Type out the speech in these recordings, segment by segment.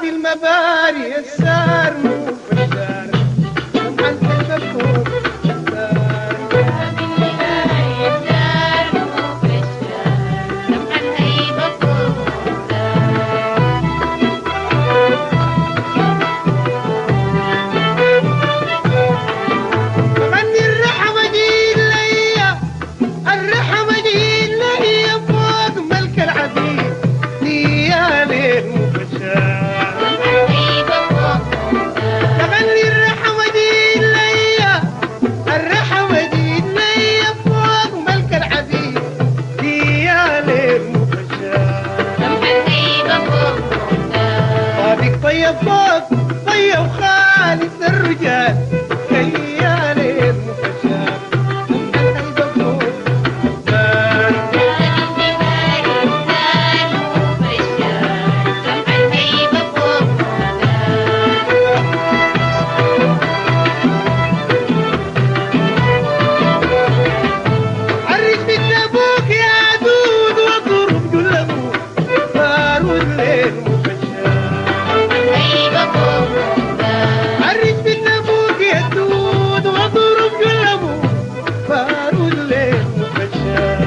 في المباري السار مو في الشارع سمع الهيبة فوق الدار. غني الرحمة جيل ليا الرحمة جيل ليا فوق ملك العبيد ليالي المفشار. غني الرحمة جيل ليا الرحمة جيل ليا فوق ملك العبيد ليالي المفشار. طابق طيب فوق طيب خالد الرجال ليالي المفشار. الهيبة فوق الدار. عرج بالتابوك يا دود واضرب كل ابوك بارود للمفشار. عرج بالتابوك يا دود واضرب كل ابوك بارود للمفشار.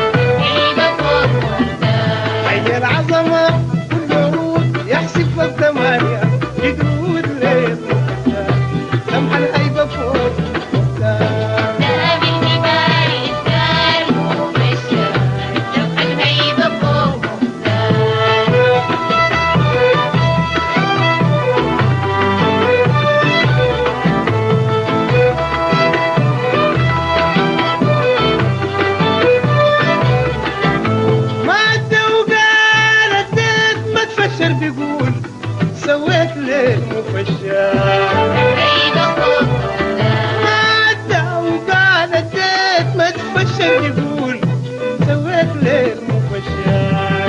حي العظمة والعروض يحسب في الثمانية جدود للمفشار. سمح الهيبة فوق الدار. ما عدى وقال اديت ما تفشر بيقول سويت للمفشار. ما عدى وقال اديت ما تفشر بيقول سويت للمفشار.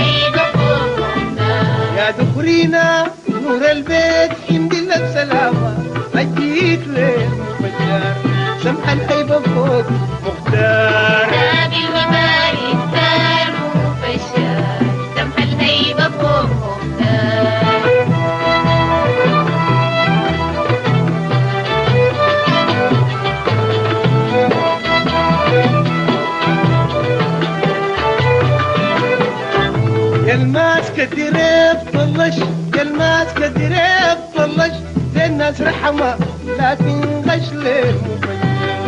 يا دخرينا نور البيت حمد الله بسلامة أجيت للمفشار. سمح الهيبة فوق مختار. يا الماسكة الدريب طلش يا الماسكة الدريب طلش زي الناس رحمة لكن غش للمفشار.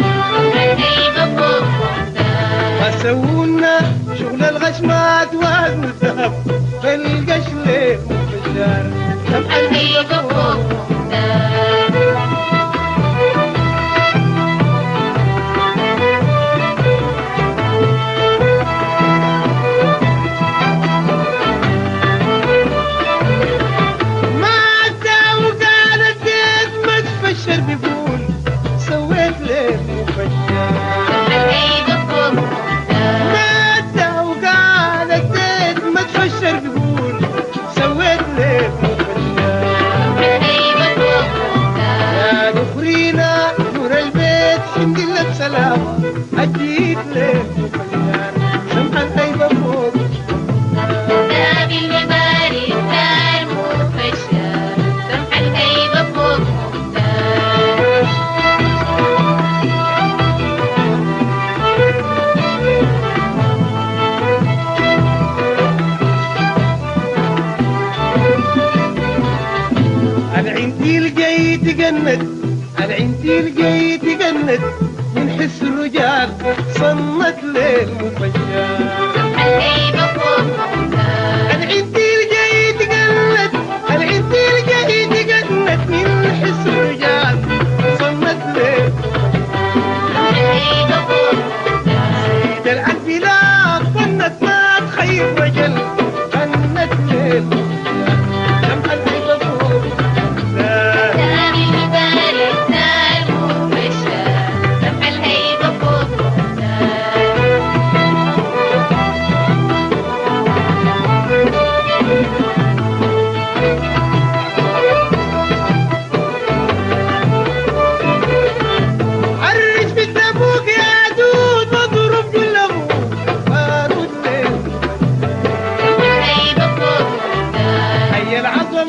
ما سوونا شغل الغشمات واد والذهب فالقش للمفشار. سمح الهيبة فوق ما عدى وقال اديت ما تفشر بيقول سويت للمفشار. ما عدى وقال اديت ما تفشر بيقول سويت للمفشار. يا دخرينا نور البيت حمد الله بسلامة أجيت للمفشار. سمح الهيبة فوق العنتي الجاي تجند العنتي الجاي تجند من حس الرجال صنت للمفشار. العنتي الجاي تجند العنتي الجاي تجند من حس الرجال صنت للمفشار. سيد الأنبياء صنت ما تخيب وجل صنت للمفشار. سمح الهيبة فوق الدار. سمح الهيبة فوق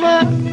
رحمة